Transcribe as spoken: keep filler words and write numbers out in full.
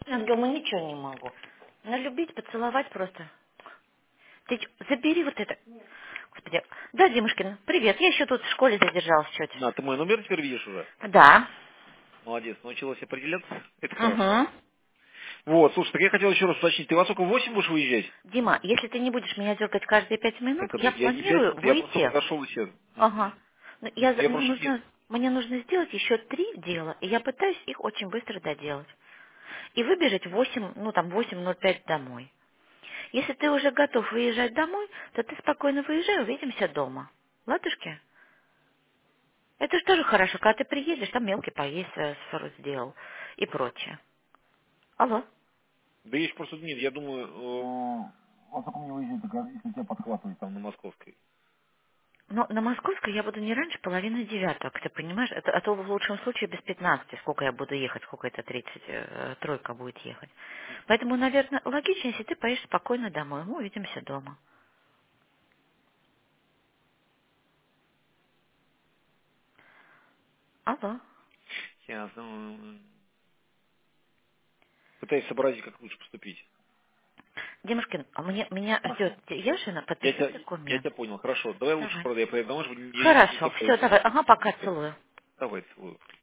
Ангел, мы ничего не могу. Надо любить, поцеловать просто. Ты чё, забери вот это. Господи. Да, Димушкин, привет. Я еще тут в школе задержалась чуть. На, ты мой номер теперь видишь уже? Да. Молодец, научилась определяться. Это хорошо. Угу. Вот, слушай, так я хотел еще раз уточнить. Ты во сколько в восемь будешь выезжать? Дима, если ты не будешь меня дергать каждые пять минут, Так это, я я не пять планирую минут, я просто выйти. подошел и сел. Ага. Мгм. Ну, я, за- Я мне, прошу, нет. нужно, мне нужно сделать еще три дела, и я пытаюсь их очень быстро доделать. И выбежать в восемь, ну там восемь ноль пять домой. Если ты уже готов выезжать домой, то ты спокойно выезжай, увидимся дома. Ладушки? Это же тоже хорошо, когда ты приедешь, там мелкий поесть э, сорок сделал и прочее. Алло. Да есть просто нет, я думаю, э, во сколько мне выезжать, так, а если тебя подхватывать там на Московской? Но на Московской я буду не раньше половины девятого, ты понимаешь? Это, а то в лучшем случае без пятнадцати, сколько я буду ехать, сколько это тридцать, э, тройка будет ехать. Поэтому, наверное, логично, если ты поедешь спокойно домой. Мы увидимся дома. Алло. Я ну, пытаюсь сообразить, как лучше поступить. Димушкин, а мне, меня ждет Хорошо. Яшина, Я подпиши тебя, я документ. тебя понял, хорошо. Давай лучше, Давай. правда, я поеду домой, чтобы я не Хорошо, все, беспокоиться. давай. Ага, пока, целую. Давай, целую.